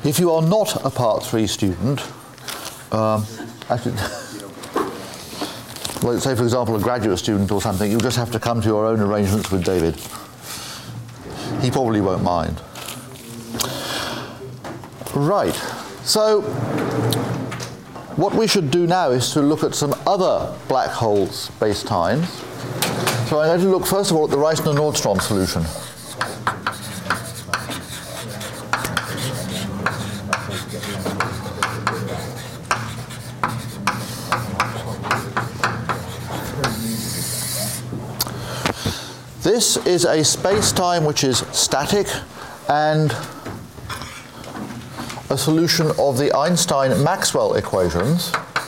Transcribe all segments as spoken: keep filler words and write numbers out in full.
If you are not a part three student, um, actually, well, say for example a graduate student or something, you just have to come to your own arrangements with David. He probably won't mind. Right, so what we should do now is to look at some other black hole spacetimes. So I'm going to look first of all at the Reissner-Nordstrom solution. This is a space-time which is static and a solution of the Einstein-Maxwell equations.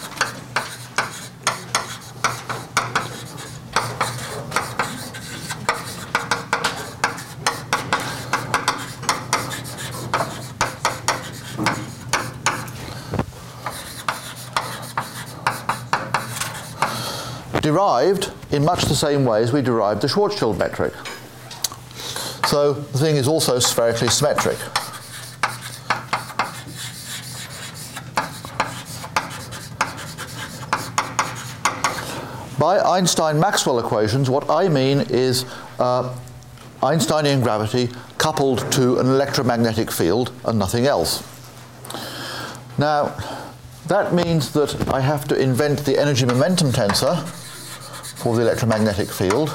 Derived in much the same way as we derived the Schwarzschild metric. So the thing is also spherically symmetric. By Einstein-Maxwell equations, what I mean is uh, Einsteinian gravity coupled to an electromagnetic field and nothing else. Now, that means that I have to invent the energy-momentum tensor for the electromagnetic field.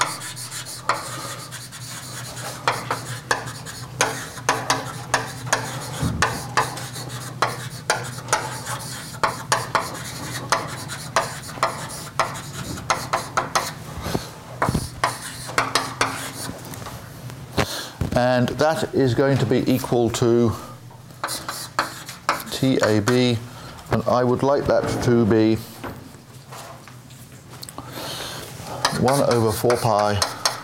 And that is going to be equal to T A B, and I would like that to be one over four pi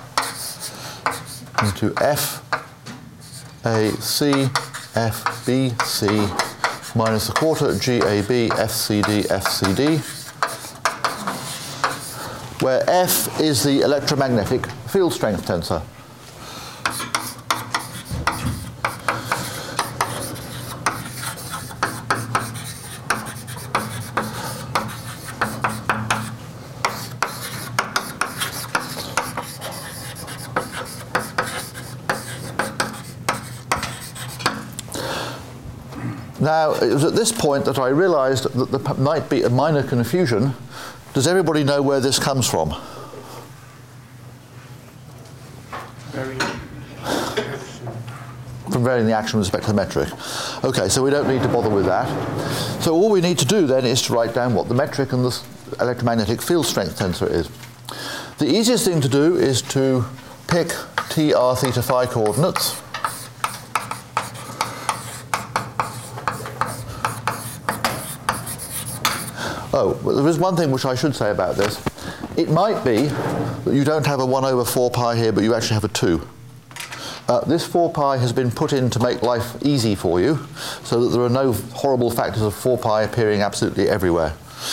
into F A C F B C minus a quarter G A B F C D F C D, where F is the electromagnetic field strength tensor. Now, it was at this point that I realized that there might be a minor confusion. Does everybody know where this comes from? From varying the action with respect to the metric. Okay, so we don't need to bother with that. So all we need to do then is to write down what the metric and the electromagnetic field strength tensor is. The easiest thing to do is to pick T r theta phi coordinates. Oh, well, there is one thing which I should say about this. It might be that you don't have a one over four pi here, but you actually have a two. Uh, this four pi has been put in to make life easy for you, so that there are no horrible factors of four pi appearing absolutely everywhere.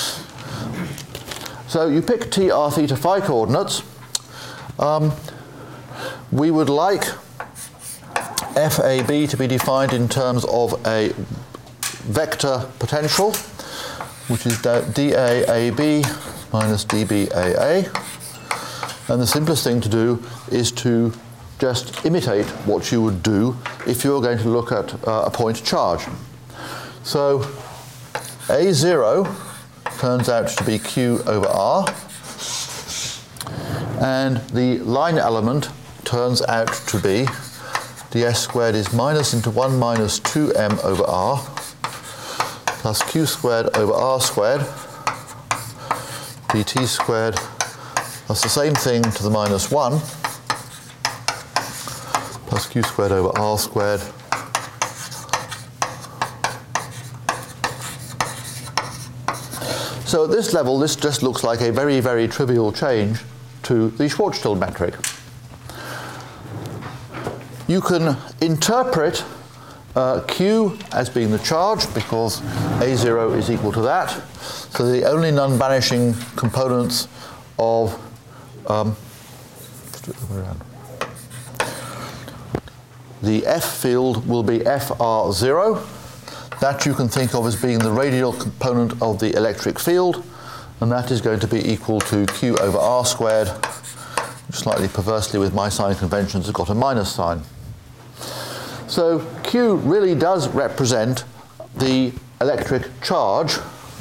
So you pick T r theta phi coordinates. Um, we would like F A B to be defined in terms of a vector potential, which is d A A B minus d B A A. And the simplest thing to do is to just imitate what you would do if you were going to look at uh, a point charge. So A zero turns out to be Q over R, and the line element turns out to be ds squared is minus into one minus two m over R plus q squared over r squared dt squared plus the same thing to the minus one plus q squared over r squared So at this level, this just looks like a very, very trivial change to the Schwarzschild metric. You can interpret uh, Q as being the charge because A zero is equal to that. So the only non-vanishing components of um, let's do it the other way around. The F field will be F R zero, That you can think of as being the radial component of the electric field, and that is going to be equal to Q over R squared, which slightly perversely with my sign conventions has got a minus sign. So Q really does represent the electric charge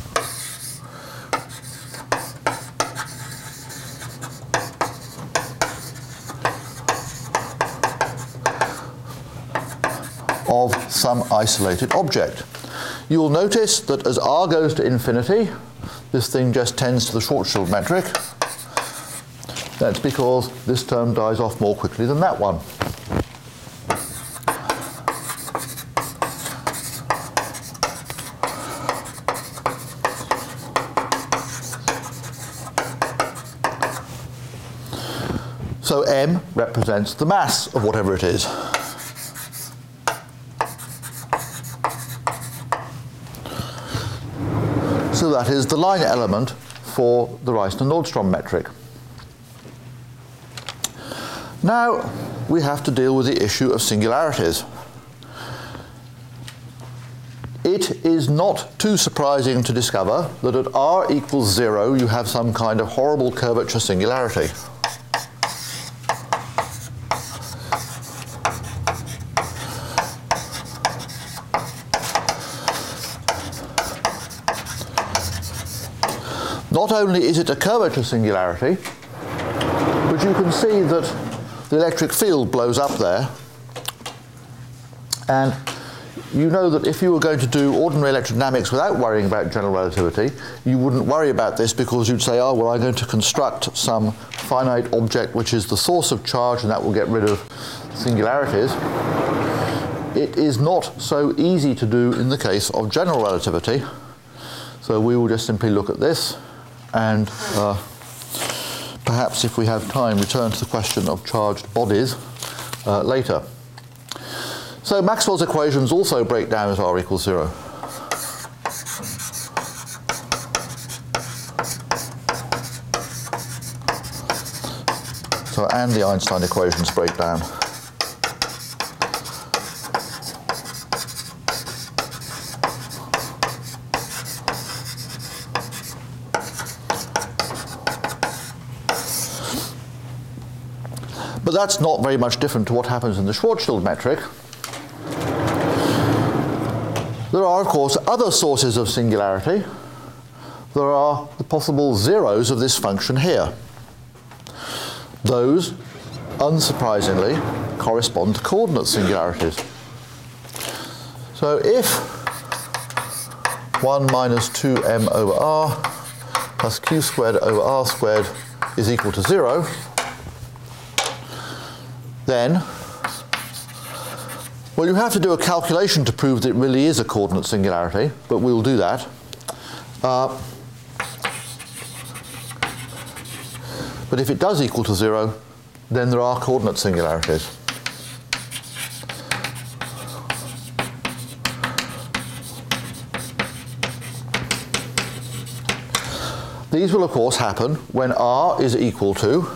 of some isolated object. You'll notice that as R goes to infinity, this thing just tends to the Schwarzschild metric. That's because this term dies off more quickly than that one. So M represents the mass of whatever it is. So that is the line element for the Reissner-Nordstrom metric. Now we have to deal with the issue of singularities. It is not too surprising to discover that at R equals zero you have some kind of horrible curvature singularity. Not only is it a curvature singularity, but you can see that the electric field blows up there. And you know that if you were going to do ordinary electrodynamics without worrying about general relativity, you wouldn't worry about this because you'd say, oh, well, I'm going to construct some finite object which is the source of charge and that will get rid of singularities. It is not so easy to do in the case of general relativity. So we will just simply look at this. And uh, perhaps if we have time, return to the question of charged bodies uh, later. So Maxwell's equations also break down at R equals zero. So, and the Einstein equations break down. But that's not very much different to what happens in the Schwarzschild metric. There are, of course, other sources of singularity. There are the possible zeros of this function here. Those, unsurprisingly, correspond to coordinate singularities. So if one minus two m over r plus q squared over r squared is equal to zero, then, well, you have to do a calculation to prove that it really is a coordinate singularity, but we'll do that. Uh, but if it does equal to zero, then there are coordinate singularities. These will, of course, happen when R is equal to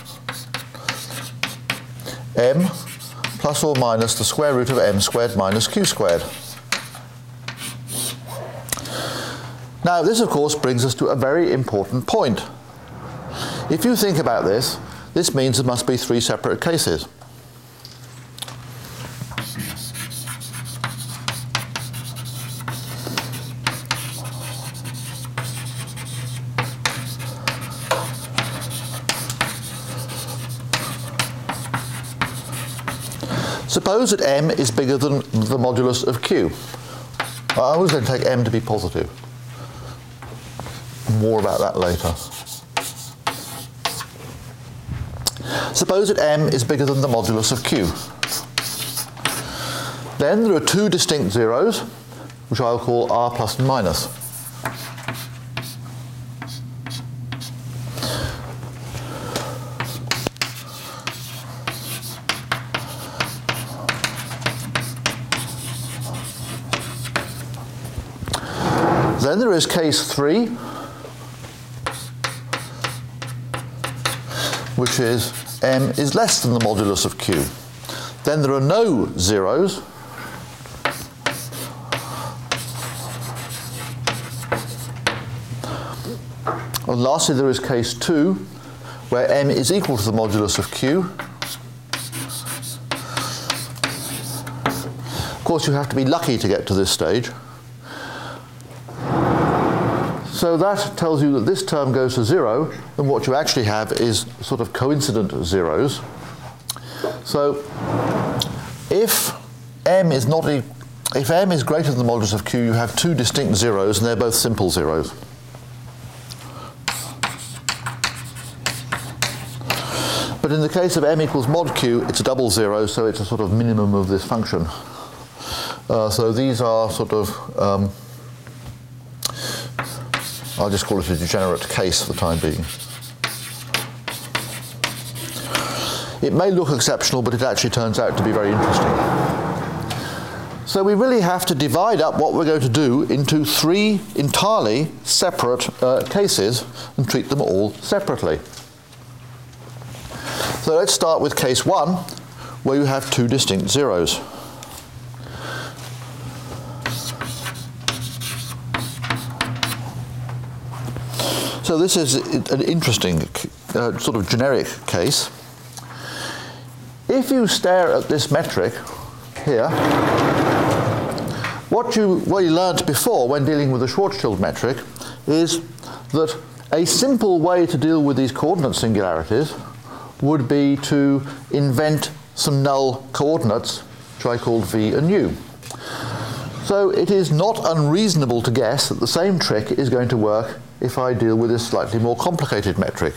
m plus or minus the square root of m squared minus q squared. Now this of course brings us to a very important point. If you think about this, this means there must be three separate cases. Suppose that m is bigger than the modulus of q. I was going to take m to be positive. More about that later. Suppose that m is bigger than the modulus of q. Then there are two distinct zeros, which I'll call r plus and minus. Then there is case three, which is m is less than the modulus of q. Then there are no zeros. And lastly, there is case two, where m is equal to the modulus of q. Of course, you have to be lucky to get to this stage. So that tells you that this term goes to zero, and what you actually have is sort of coincident zeros. So if m is not e if m is greater than the modulus of q, you have two distinct zeros, and they're both simple zeros. But in the case of m equals mod q, it's a double zero, so it's a sort of minimum of this function. Uh, so these are sort of, um, I'll just call it a degenerate case for the time being. It may look exceptional, but it actually turns out to be very interesting. So we really have to divide up what we're going to do into three entirely separate uh, cases and treat them all separately. So let's start with case one, where you have two distinct zeros. So this is an interesting uh, sort of generic case. If you stare at this metric here, what you, what you learned before when dealing with the Schwarzschild metric is that a simple way to deal with these coordinate singularities would be to invent some null coordinates, which I called v and u. So it is not unreasonable to guess that the same trick is going to work if I deal with this slightly more complicated metric.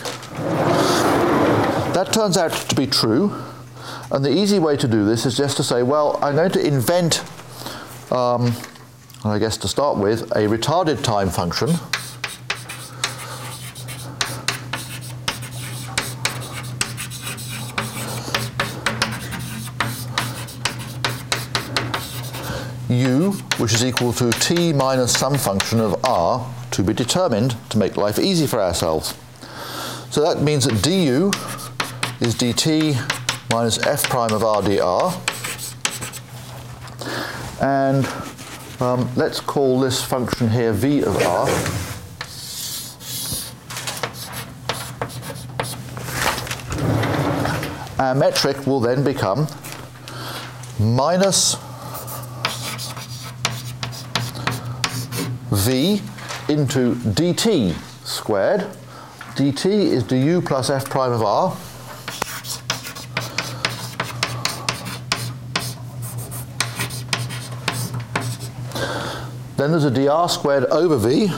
That turns out to be true, and the easy way to do this is just to say, well, I'm going to invent, um, I guess to start with, a retarded time function u, which is equal to t minus some function of r, to be determined to make life easy for ourselves. So that means that du is dt minus f prime of r dr. And um, let's call this function here v of r. Our metric will then become minus v into dt squared. Dt is du plus f prime of r. Then there's a dr squared over v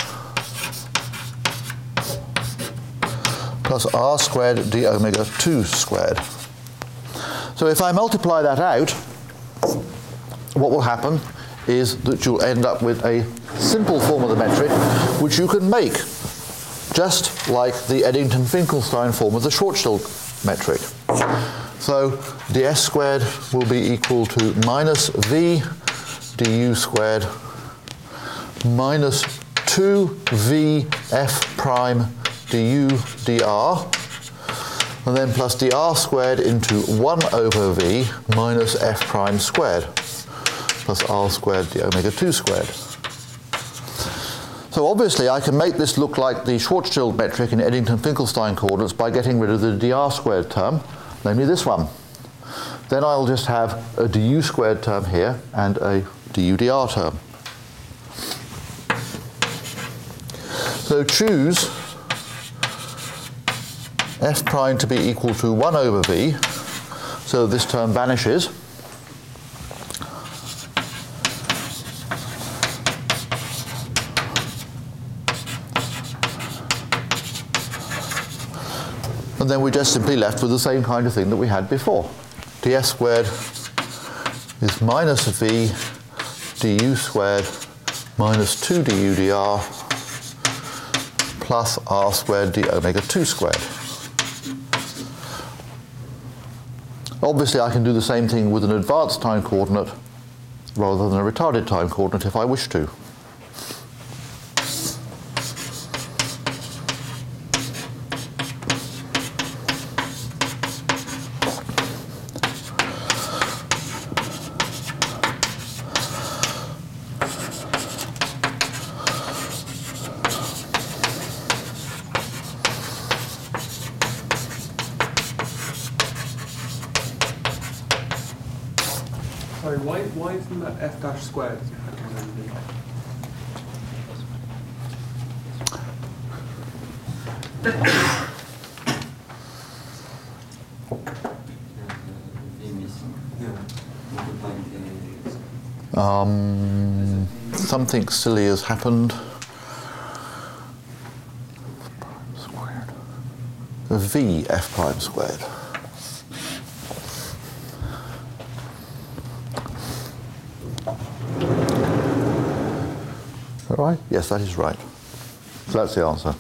plus r squared d omega two squared. So if I multiply that out, what will happen is that you'll end up with a simple form of the metric, which you can make just like the Eddington-Finkelstein form of the Schwarzschild metric. So ds squared will be equal to minus v du squared minus two v f prime du dr, and then plus dr squared into one over v minus f prime squared plus r squared d omega two squared. So obviously I can make this look like the Schwarzschild metric in Eddington-Finkelstein coordinates by getting rid of the dr squared term, namely this one. Then I'll just have a du squared term here and a du dr term. So choose f prime to be equal to one over v, so this term vanishes. And then we're just simply left with the same kind of thing that we had before. ds squared is minus v du squared minus two du dr plus r squared d omega two squared. Obviously I can do the same thing with an advanced time coordinate rather than a retarded time coordinate if I wish to. Sorry, why, why isn't that f dash squared? Um, something silly has happened. A v f prime squared. Is that right? Yes, that is right. So that's the answer.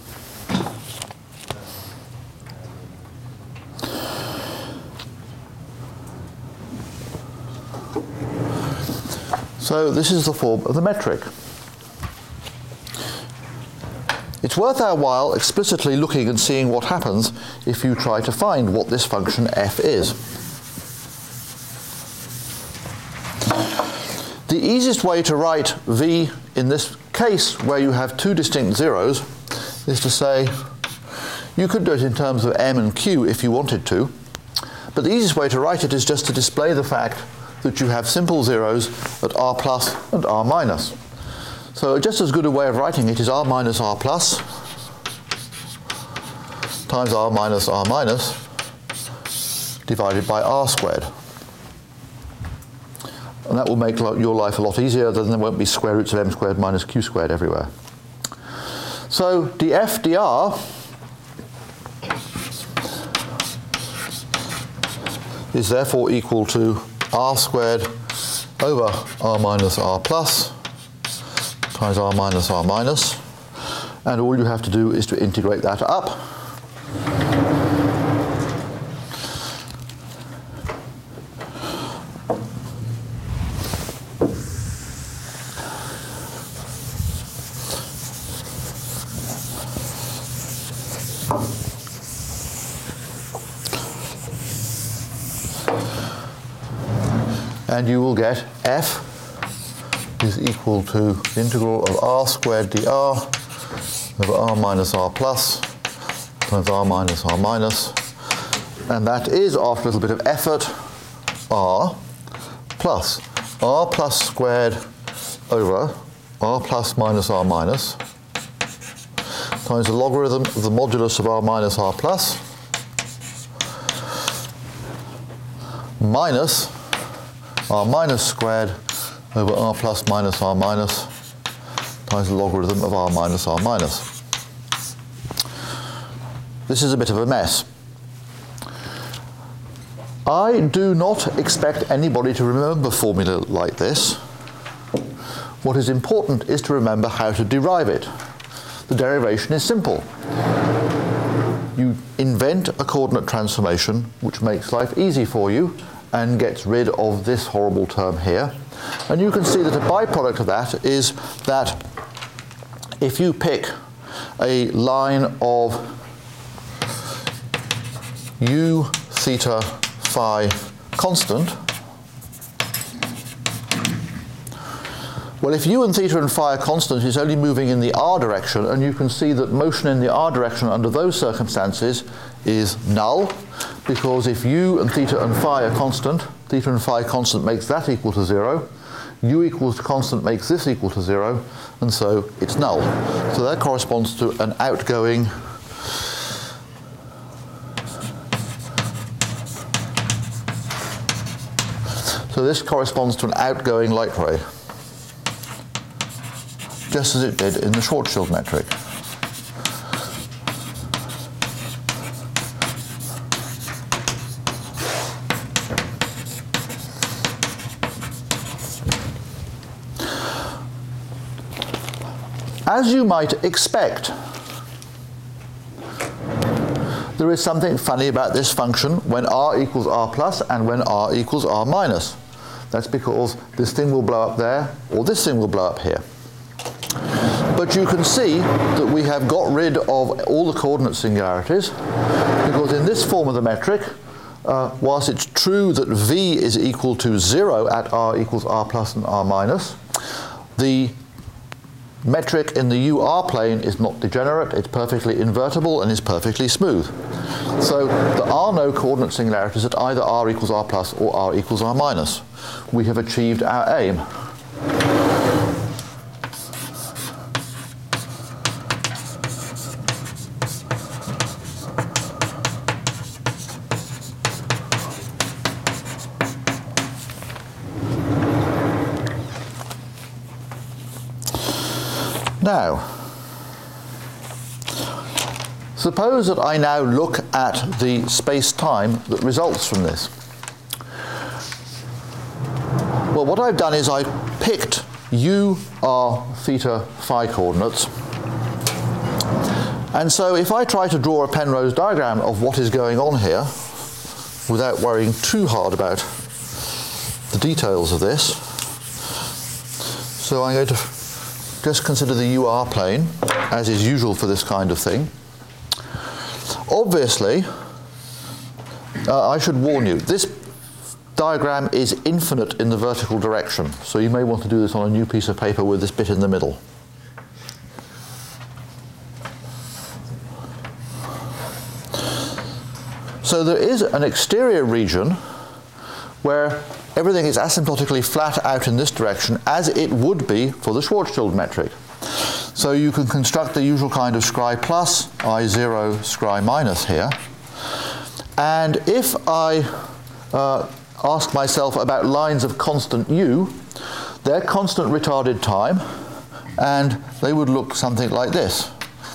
So this is the form of the metric. It's worth our while explicitly looking and seeing what happens if you try to find what this function f is. The easiest way to write v in this case, where you have two distinct zeros, is to say, you could do it in terms of m and q if you wanted to, but the easiest way to write it is just to display the fact that you have simple zeros at r plus and r minus. So just as good a way of writing it is r minus r plus times r minus r minus divided by r squared. And that will make your life a lot easier, then there won't be square roots of m squared minus q squared everywhere. So df dr is therefore equal to r squared over r minus r plus times r minus r minus, and all you have to do is to integrate that up. And you will get f is equal to the integral of r squared dr over r minus r plus times r minus r minus, and that is, after a little bit of effort, r plus r plus squared over r plus minus r minus times the logarithm of the modulus of r minus r plus minus r minus squared over r plus minus r minus times the logarithm of r minus r minus. This is a bit of a mess. I do not expect anybody to remember a formula like this. What is important is to remember how to derive it. The derivation is simple. You invent a coordinate transformation which makes life easy for you and gets rid of this horrible term here. And you can see that a byproduct of that is that if you pick a line of u theta phi constant, well, if u and theta and phi are constant, it's only moving in the r direction, and you can see that motion in the r direction under those circumstances is null, because if u and theta and phi are constant, theta and phi constant makes that equal to zero, u equals to constant makes this equal to zero, and so it's null. So that corresponds to an outgoing So this corresponds to an outgoing light ray, just as it did in the Schwarzschild metric. As you might expect, there is something funny about this function when r equals r plus and when r equals r minus. That's because this thing will blow up there, or this thing will blow up here. But you can see that we have got rid of all the coordinate singularities, because in this form of the metric, uh, whilst it's true that v is equal to zero at r equals r plus and r minus, the metric in the U R plane is not degenerate, it's perfectly invertible and is perfectly smooth. So there are no coordinate singularities at either r equals r plus or r equals r minus. We have achieved our aim. Now, suppose that I now look at the space-time that results from this. Well, what I've done is I've picked u, r, theta, phi coordinates. And so if I try to draw a Penrose diagram of what is going on here, without worrying too hard about the details of this, so I'm going to just consider the U R plane, as is usual for this kind of thing. Obviously, uh, I should warn you, this diagram is infinite in the vertical direction, so you may want to do this on a new piece of paper with this bit in the middle. So there is an exterior region where everything is asymptotically flat out in this direction, as it would be for the Schwarzschild metric. So you can construct the usual kind of scri plus, I zero, scri minus here. And if I uh, ask myself about lines of constant u, they're constant retarded time, and they would look something like this.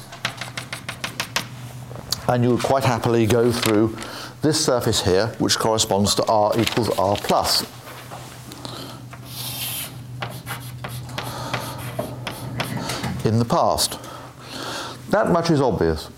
And you would quite happily go through this surface here, which corresponds to r equals r plus. In the past. That much is obvious.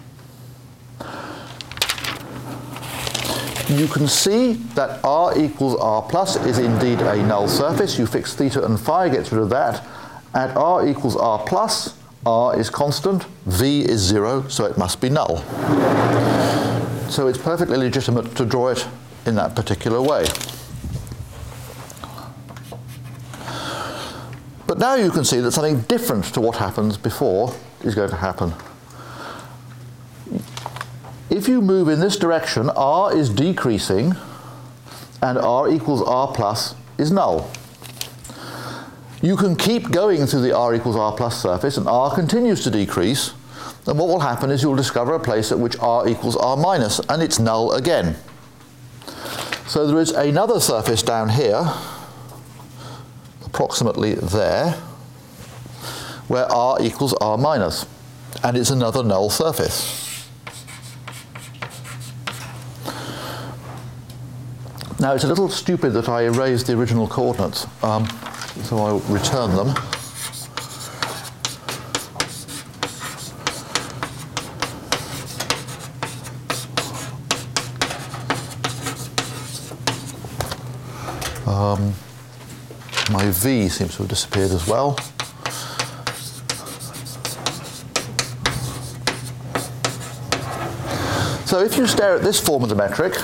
You can see that r equals r plus is indeed a null surface. You fix theta and phi, gets rid of that. At r equals r plus, r is constant, v is zero, so it must be null. So it's perfectly legitimate to draw it in that particular way. But now you can see that something different to what happens before is going to happen. If you move in this direction, r is decreasing, and r equals r plus is null. You can keep going through the r equals r plus surface, and r continues to decrease, and what will happen is you'll discover a place at which r equals r minus, and it's null again. So there is another surface down here, approximately there, where r equals r minus, and it's another null surface. Now it's a little stupid that I erased the original coordinates, um, so I'll return them. Um, my v seems to have disappeared as well. So if you stare at this form of the metric,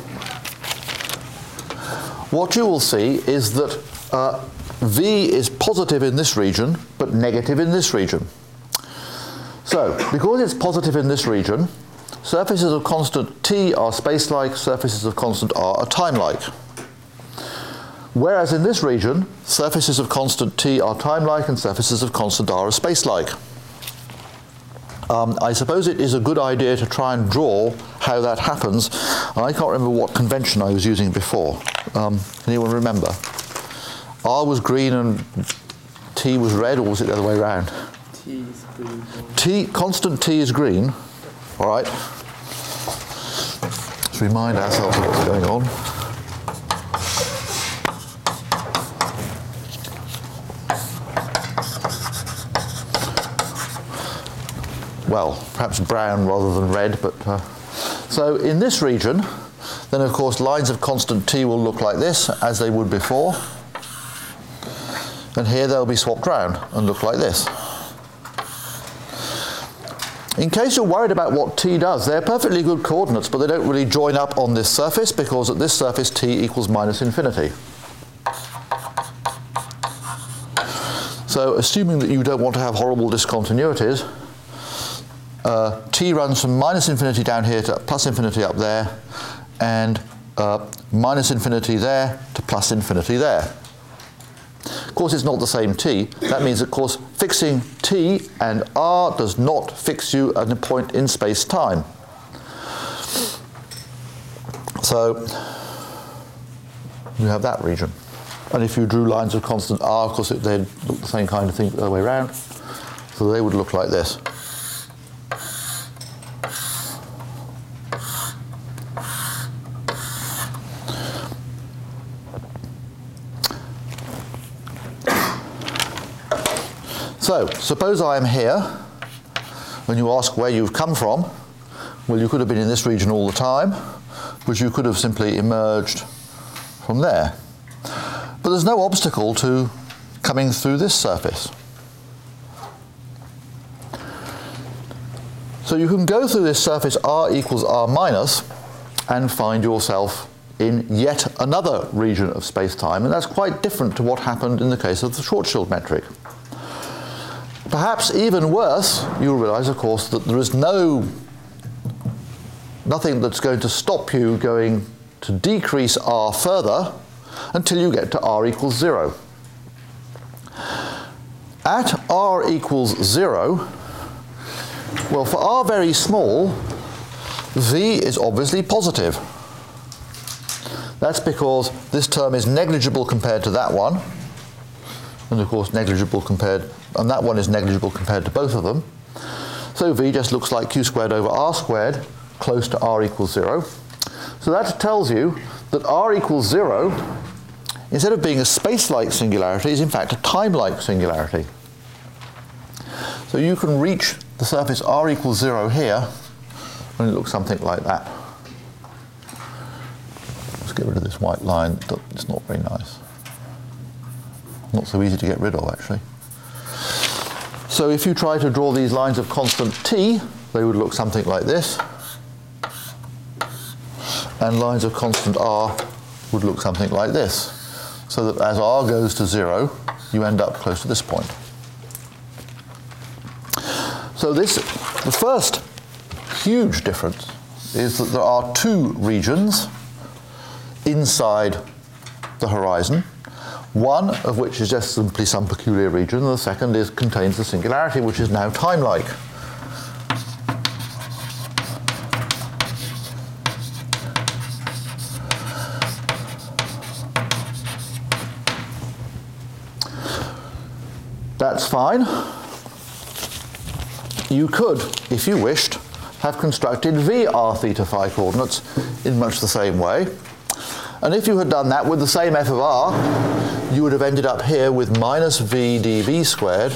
what you will see is that uh, v is positive in this region, but negative in this region. So, because it's positive in this region, surfaces of constant t are space-like, surfaces of constant r are time-like. Whereas in this region, surfaces of constant t are time-like and surfaces of constant r are space-like. Um, I suppose it is a good idea to try and draw how that happens. And I can't remember what convention I was using before. Um, anyone remember? R was green and t was red, or was it the other way around? T is green. T, constant t is green. All right. Let's remind ourselves of what's going on. Well, perhaps brown rather than red, but uh, so in this region, then of course lines of constant t will look like this, as they would before, and here they'll be swapped round and look like this. In case you're worried about what t does, they're perfectly good coordinates, but they don't really join up on this surface, because at this surface t equals minus infinity. So assuming that you don't want to have horrible discontinuities, uh, t runs from minus infinity down here to plus infinity up there, and uh, minus infinity there to plus infinity there. Of course, it's not the same t. That means, of course, fixing t and r does not fix you at a point in space-time. So you have that region. And if you drew lines of constant r, of course, it, they'd look the same kind of thing the other way around. So they would look like this. So, suppose I am here, when you ask where you've come from, well, you could have been in this region all the time, but you could have simply emerged from there. But there's no obstacle to coming through this surface. So you can go through this surface r equals r minus and find yourself in yet another region of space-time, and that's quite different to what happened in the case of the Schwarzschild metric. Perhaps even worse, you'll realize, of course, that there is no nothing that's going to stop you going to decrease r further until you get to r equals zero. At r equals zero, well, for r very small, v is obviously positive. That's because this term is negligible compared to that one, and of course negligible compared, and that one is negligible compared to both of them. So v just looks like q squared over r squared, close to r equals zero. So that tells you that r equals zero, instead of being a space-like singularity, is in fact a time-like singularity. So you can reach the surface r equals zero here, and it looks something like that. Let's get rid of this white line. It's not very nice. Not so easy to get rid of, actually. So if you try to draw these lines of constant t, they would look something like this. And lines of constant r would look something like this. So that as r goes to zero, you end up close to this point. So this, the first huge difference is that there are two regions inside the horizon, one of which is just simply some peculiar region, and the second is contains the singularity, which is now time-like. That's fine. You could, if you wished, have constructed v r theta phi coordinates in much the same way. And if you had done that with the same f of r, you would have ended up here with minus v dv squared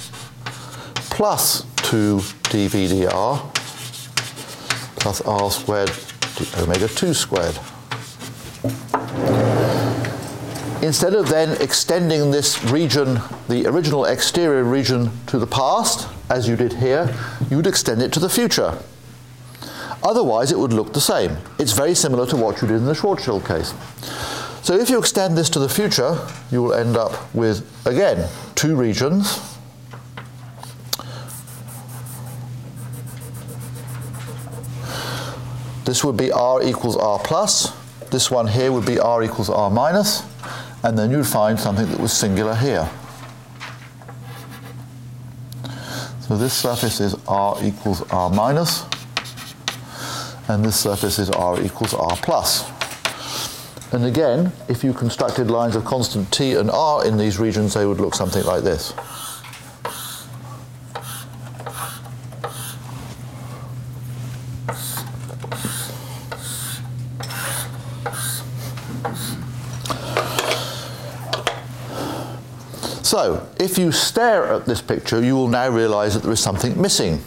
plus two dv dr plus r squared omega two squared. Instead of then extending this region, the original exterior region, to the past, as you did here, you would extend it to the future. Otherwise, it would look the same. It's very similar to what you did in the Schwarzschild case. So if you extend this to the future, you will end up with, again, two regions. This would be r equals r plus. This one here would be r equals r minus. And then you'd find something that was singular here. So this surface is r equals r minus, and this surface is r equals r plus. And again, if you constructed lines of constant t and r in these regions, they would look something like this. So, if you stare at this picture, you will now realize that there is something missing.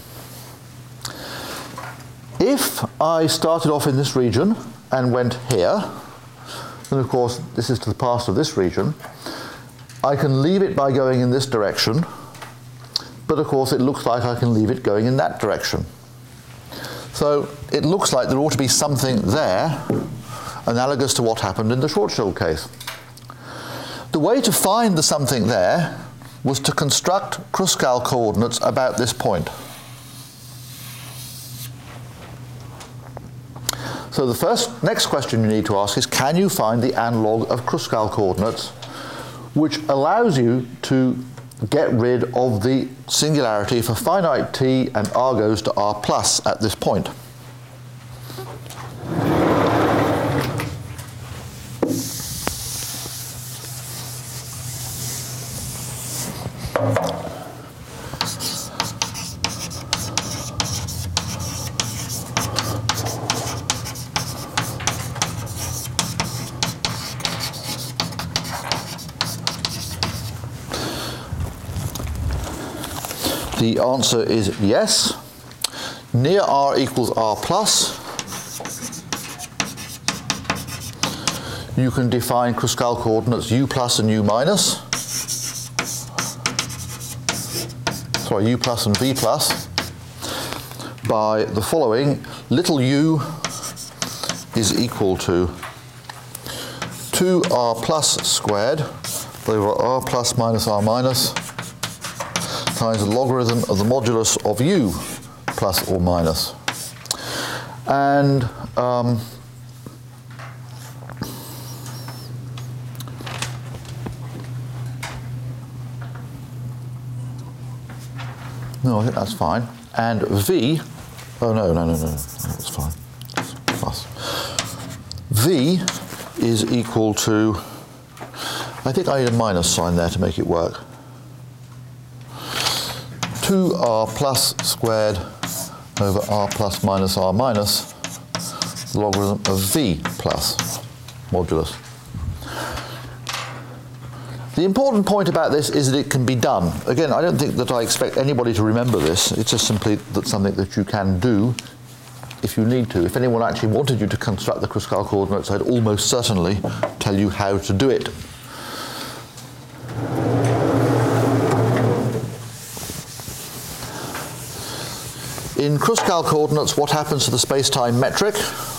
If I started off in this region and went here, then of course this is to the past of this region, I can leave it by going in this direction, but of course it looks like I can leave it going in that direction. So it looks like there ought to be something there, analogous to what happened in the Schwarzschild case. The way to find the something there was to construct Kruskal coordinates about this point. So the first, next question you need to ask is, can you find the analogue of Kruskal coordinates, which allows you to get rid of the singularity for finite t and r goes to r plus at this point? The answer is yes. Near r equals r plus, you can define Kruskal coordinates u plus and u minus, sorry, u plus and v plus, by the following. Little u is equal to two r plus squared over r plus minus r minus times the logarithm of the modulus of u plus or minus. And um, no, I think that's fine. And v, oh no, no, no, no, no, that's fine. That's plus. V is equal to, I think I need a minus sign there to make it work. two r plus squared over r plus minus r minus, the logarithm of v plus modulus. The important point about this is that it can be done. Again, I don't think that I expect anybody to remember this. It's just simply that something that you can do if you need to. If anyone actually wanted you to construct the Kruskal coordinates, I'd almost certainly tell you how to do it. In Kruskal coordinates, what happens to the space-time metric?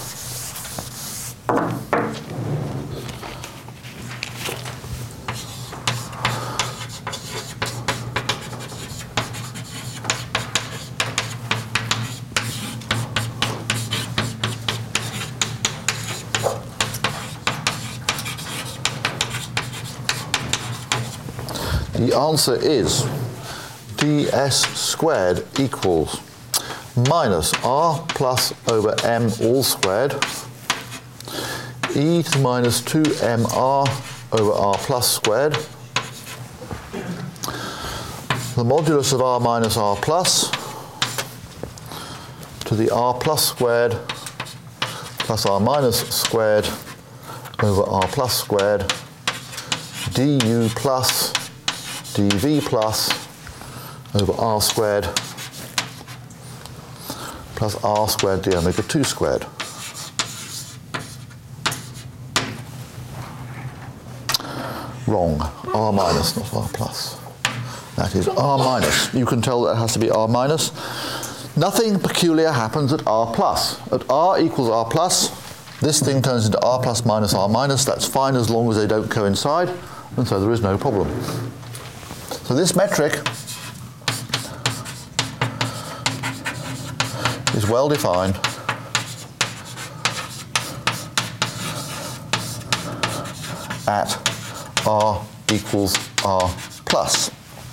The answer is ds squared equals minus r plus over m all squared e to the minus two m r over r plus squared, the modulus of r minus r plus to the r plus squared plus r minus squared over r plus squared du plus dv plus over r squared plus r squared d omega two squared. Wrong. R minus, not r plus. That is r minus. You can tell that it has to be r minus. Nothing peculiar happens at r plus. At r equals r plus, this thing turns into r plus minus r minus. That's fine as long as they don't coincide, and so there is no problem. So this metric is well defined at r equals r plus.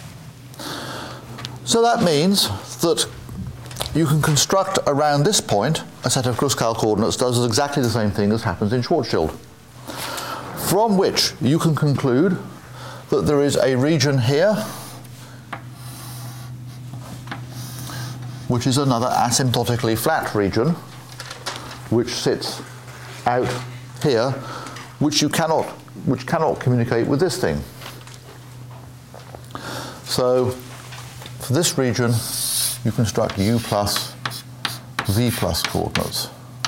So that means that you can construct around this point a set of Kruskal coordinates that does exactly the same thing as happens in Schwarzschild, from which you can conclude that there is a region here which is another asymptotically flat region which sits out here, which you cannot which cannot communicate with this thing. So for this region you construct u plus v plus coordinates.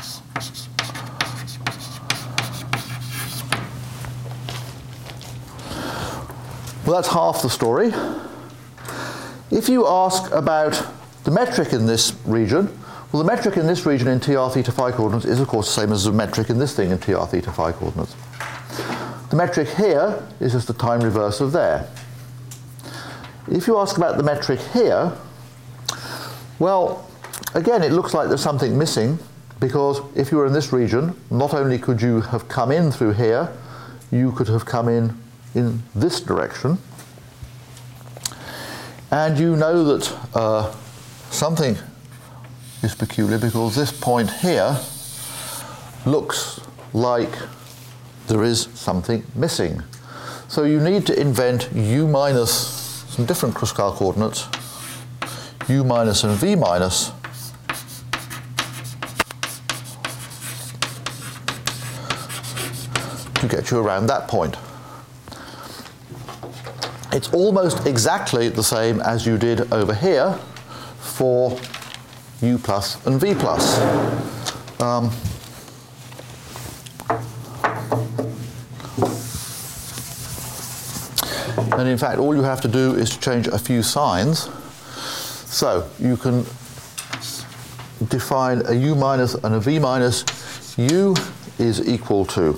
Well, that's half the story. If you ask about the metric in this region, well, the metric in this region in T R theta phi coordinates is of course the same as the metric in this thing in T R theta phi coordinates. The metric here is just the time reverse of there. If you ask about the metric here, well, again, it looks like there's something missing, because if you were in this region, not only could you have come in through here, you could have come in in this direction. And you know that uh, something is peculiar, because this point here looks like there is something missing. So you need to invent u minus some different Kruskal coordinates, u minus and v minus, to get you around that point. It's almost exactly the same as you did over here for u plus and v plus. Um, and in fact, all you have to do is to change a few signs. So you can define a u minus and a v minus. U is equal to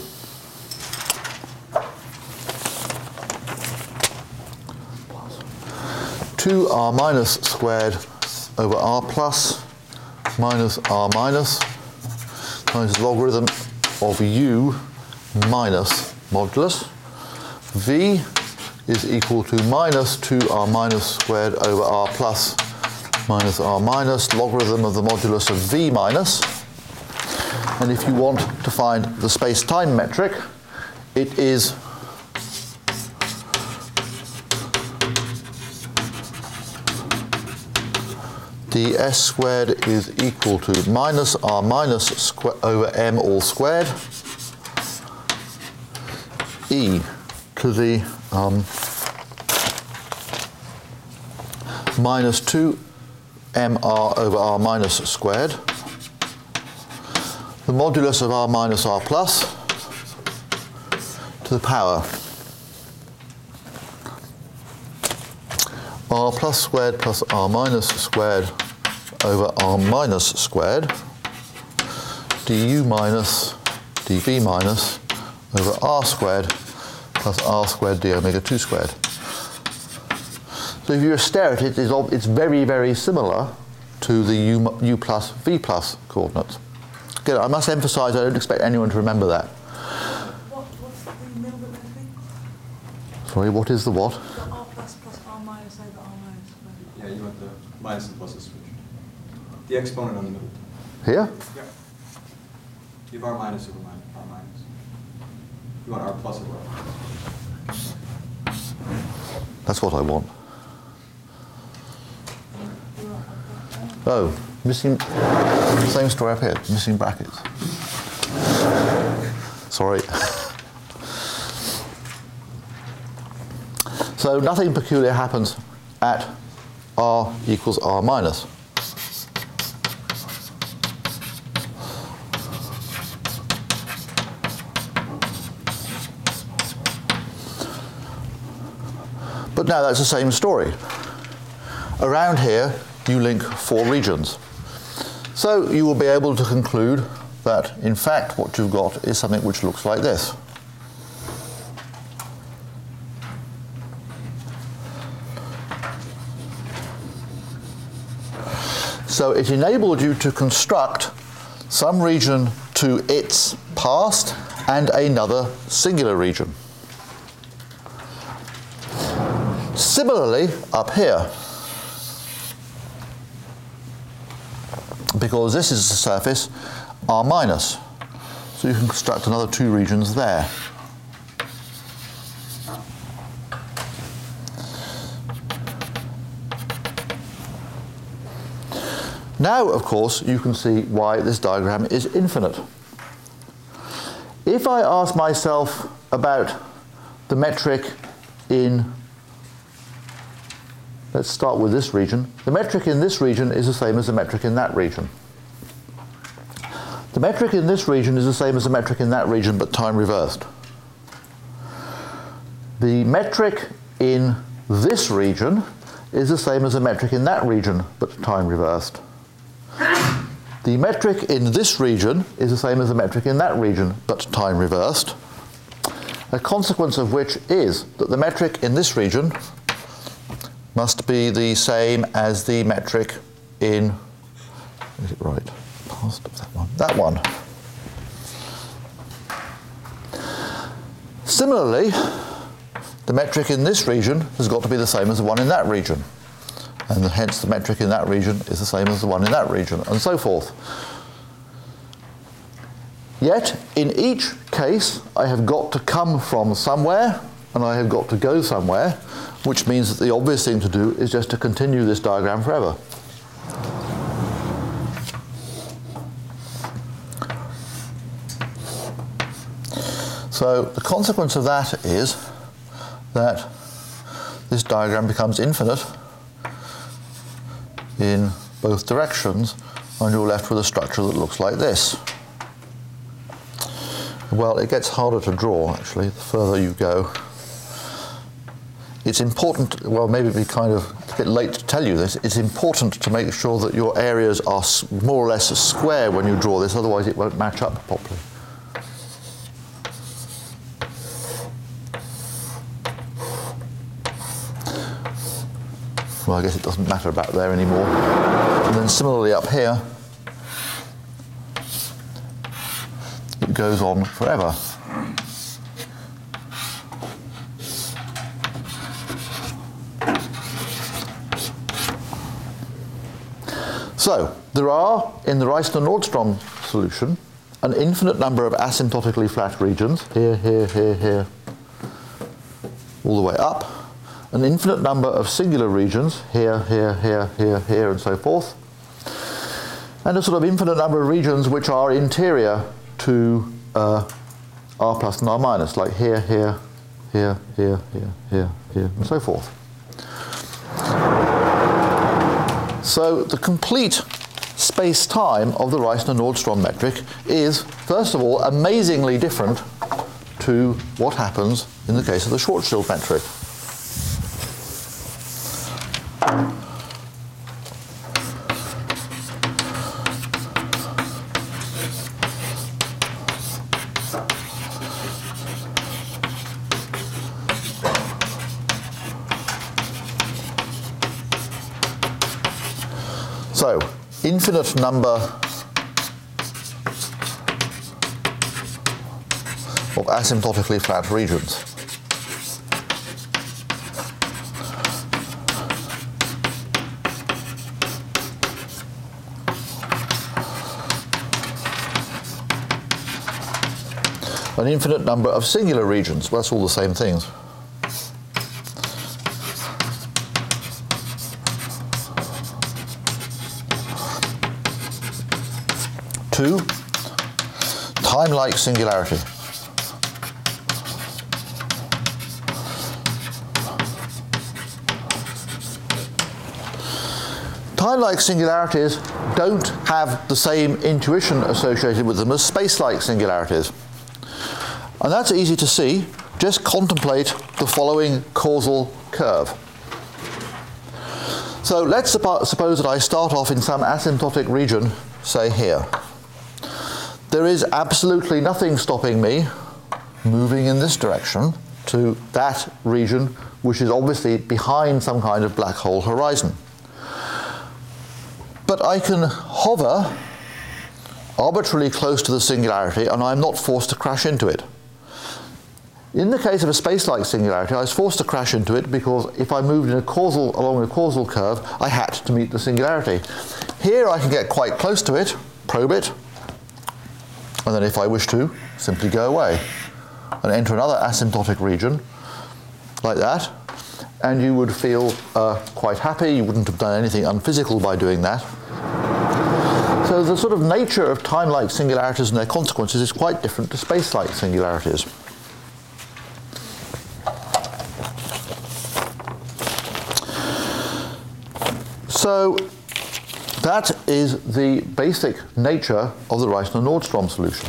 two r minus squared over r plus minus r minus times logarithm of u minus modulus. V is equal to minus two r minus squared over r plus minus r minus logarithm of the modulus of v minus. And if you want to find the space-time metric, it is ds squared is equal to minus r minus squ- over m all squared e to the um, minus two mr over r minus squared, the modulus of r minus r plus to the power r plus squared plus r minus squared over r minus squared du minus dv minus over r squared plus r squared d omega two squared. So if you stare at it, it's very, very similar to the u, u plus v plus coordinates. Again, I must emphasize, I don't expect anyone to remember that. What, what's the middle bit metric? Sorry, what is the what? The r plus plus r minus over r minus squared. Yeah, you want the minus and pluses switched. The exponent on the middle. Here? Yeah. You have r minus over minus, r minus. You want r plus over r minus. That's what I want. Oh, missing, same story up here, missing brackets. Sorry. So nothing peculiar happens at r equals r minus. But now that's the same story. Around here, you link four regions. So you will be able to conclude that, in fact, what you've got is something which looks like this. So it enabled you to construct some region to its past and another singular region. Similarly, up here, because this is the surface r minus, so you can construct another two regions there. Now, of course, you can see why this diagram is infinite. If I ask myself about the metric in, let's start with this region. The metric in this region is the same as the metric in that region. The metric in this region is the same as the metric in that region, but time reversed. The metric in this region is the same as the metric in that region, but time reversed. The metric in this region is the same as the metric in that region, but time reversed. A consequence of which is that the metric in this region must be the same as the metric in, is it right? Past that one. That one. Similarly, the metric in this region has got to be the same as the one in that region. And hence the metric in that region is the same as the one in that region, and so forth. Yet, in each case, I have got to come from somewhere, and I have got to go somewhere, which means that the obvious thing to do is just to continue this diagram forever. So the consequence of that is that this diagram becomes infinite in both directions, and you're left with a structure that looks like this. Well, it gets harder to draw, actually, the further you go. It's important, well, maybe it'd be kind of a bit late to tell you this, it's important to make sure that your areas are more or less square when you draw this, otherwise it won't match up properly. Well, I guess it doesn't matter about there anymore. And then similarly up here, it goes on forever. So, there are, in the Reissner-Nordstrom solution, an infinite number of asymptotically flat regions, here, here, here, here, all the way up. An infinite number of singular regions, here, here, here, here, here, and so forth. And a sort of infinite number of regions which are interior to uh, R plus and R minus, like here, here, here, here, here, here, here, and so forth. So the complete space-time of the Reissner-Nordstrom metric is, first of all, amazingly different to what happens in the case of the Schwarzschild metric. So, infinite number of asymptotically flat regions. An infinite number of singular regions. Well, that's all the same things. Two, time-like singularity. Time-like singularities don't have the same intuition associated with them as space-like singularities. And that's easy to see. Just contemplate the following causal curve. So let's suppose that I start off in some asymptotic region, say here. There is absolutely nothing stopping me moving in this direction to that region, which is obviously behind some kind of black hole horizon. But I can hover arbitrarily close to the singularity, and I'm not forced to crash into it. In the case of a space-like singularity, I was forced to crash into it because if I moved in a causal, along a causal curve, I had to meet the singularity. Here I can get quite close to it, probe it, and then if I wish to, simply go away and enter another asymptotic region like that, and you would feel uh, quite happy. You wouldn't have done anything unphysical by doing that. So the sort of nature of time-like singularities and their consequences is quite different to space-like singularities. So that is the basic nature of the Reissner-Nordstrom solution.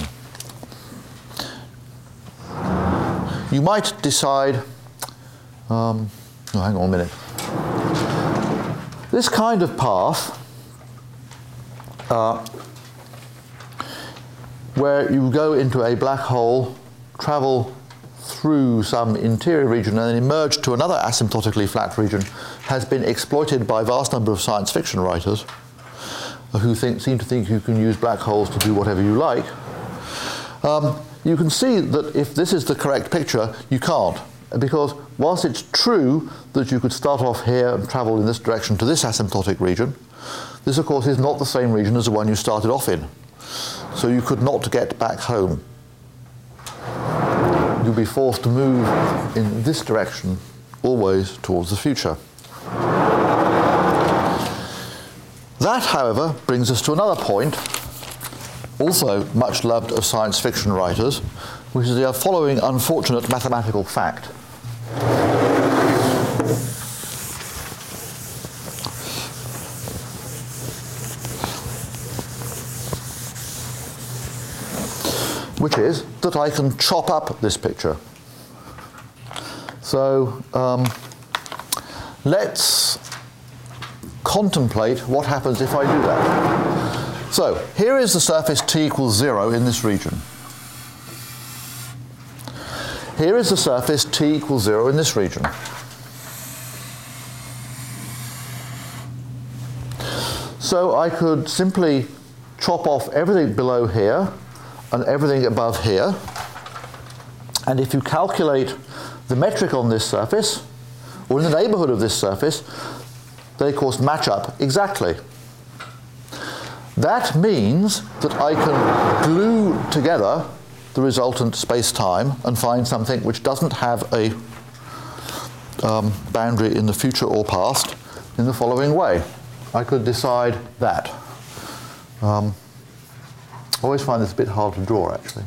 You might decide, um, oh, hang on a minute. This kind of path, uh, where you go into a black hole, travel through some interior region and then emerged to another asymptotically flat region has been exploited by a vast number of science fiction writers who think, seem to think you can use black holes to do whatever you like. Um, you can see that if this is the correct picture, you can't. Because whilst it's true that you could start off here and travel in this direction to this asymptotic region, this of course is not the same region as the one you started off in. So you could not get back home. You'll be forced to move in this direction, always towards the future. That, however, brings us to another point, also much loved of science fiction writers, which is the following unfortunate mathematical fact. Which is that I can chop up this picture. So um, let's contemplate what happens if I do that. So here is the surface t equals zero in this region. Here is the surface t equals zero in this region. So I could simply chop off everything below here and everything above here. And if you calculate the metric on this surface, or in the neighborhood of this surface, they of course match up exactly. That means that I can glue together the resultant space-time and find something which doesn't have a um, boundary in the future or past in the following way. I could decide that. Um, I always find this a bit hard to draw, actually.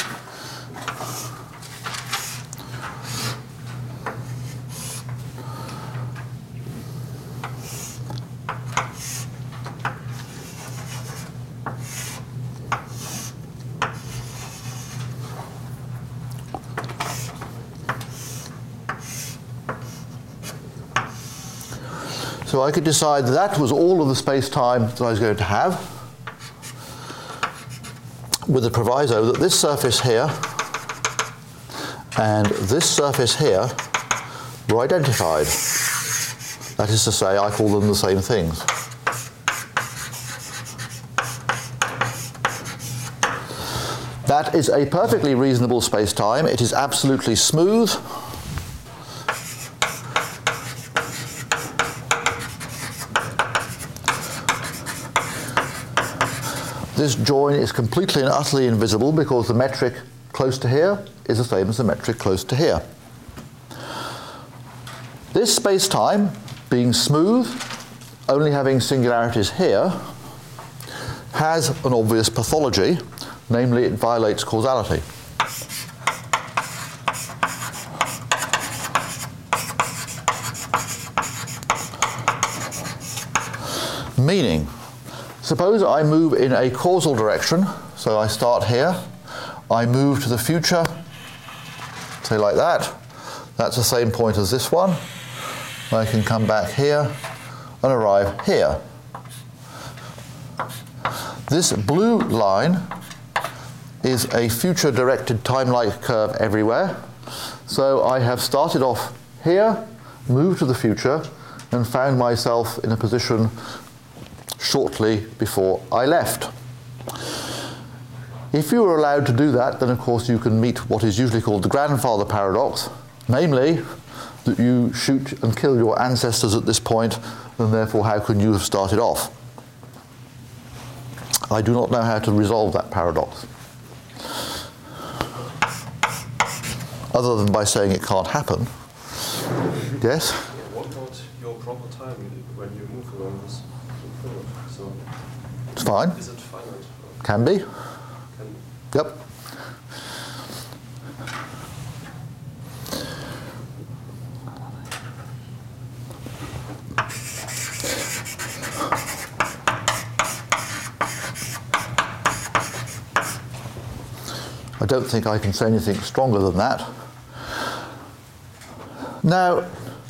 So I could decide that that was all of the space-time that I was going to have, with the proviso that this surface here and this surface here were identified. That is to say, I call them the same things. That is a perfectly reasonable space-time. It is absolutely smooth. This join is completely and utterly invisible because the metric close to here is the same as the metric close to here. This space-time, being smooth, only having singularities here, has an obvious pathology, namely it violates causality. Meaning, suppose I move in a causal direction, so I start here, I move to the future, say like that, that's the same point as this one, I can come back here and arrive here. This blue line is a future-directed time-like curve everywhere, so I have started off here, moved to the future, and found myself in a position shortly before I left. If you were allowed to do that, then of course you can meet what is usually called the grandfather paradox, namely that you shoot and kill your ancestors at this point, and therefore how can you have started off? I do not know how to resolve that paradox, other than by saying it can't happen. Yes? What about your proper time when you move along this? So it's fine. Is it finite? Can be. Can Yep. I don't think I can say anything stronger than that. Now,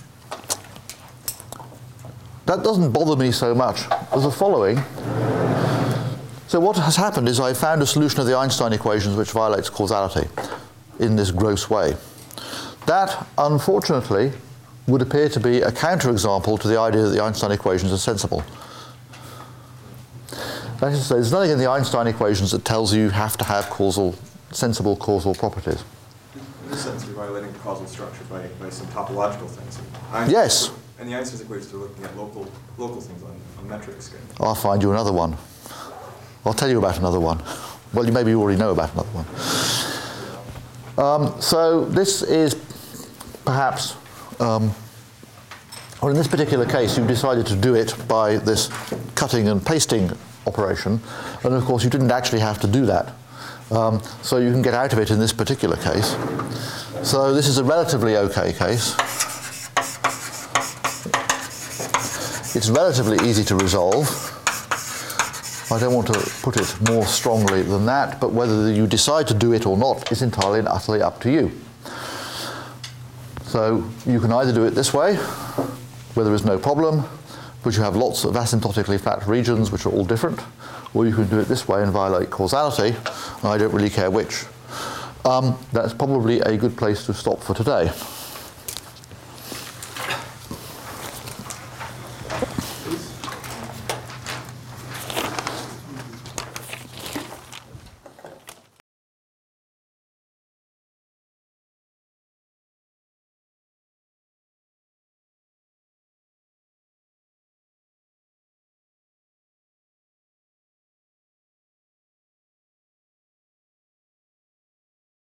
that doesn't bother me so much as the following. So what has happened is I found a solution of the Einstein equations which violates causality in this gross way. that, unfortunately, would appear to be a counterexample to the idea that the Einstein equations are sensible. That is to say, there's nothing in the Einstein equations that tells you you have to have causal, sensible causal properties. In this sense, you're violating the causal structure by, by some topological things. Einstein, Yes. And the Einstein's equations are looking at local, local things on a metric scale. I'll find you another one. I'll tell you about another one. Well, you maybe you already know about another one. Um, so this is perhaps, um, or in this particular case, you decided to do it by this cutting and pasting operation, and of course you didn't actually have to do that. Um, so you can get out of it in this particular case. So this is a relatively okay case. It's relatively easy to resolve. I don't want to put it more strongly than that, but whether you decide to do it or not is entirely and utterly up to you. So you can either do it this way, where there is no problem, but you have lots of asymptotically flat regions which are all different, or you can do it this way and violate causality, and I don't really care which. Um, that's probably a good place to stop for today.